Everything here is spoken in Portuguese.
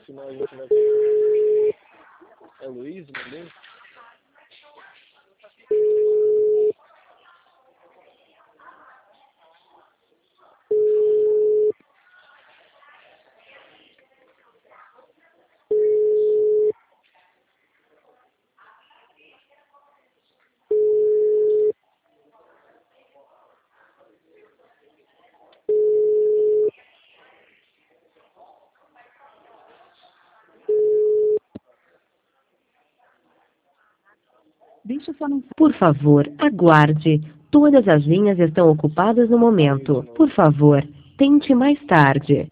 Senão a gente vai... É Luiz, meu Deus? Por favor, aguarde. Todas as linhas estão ocupadas no momento. Por favor, tente mais tarde.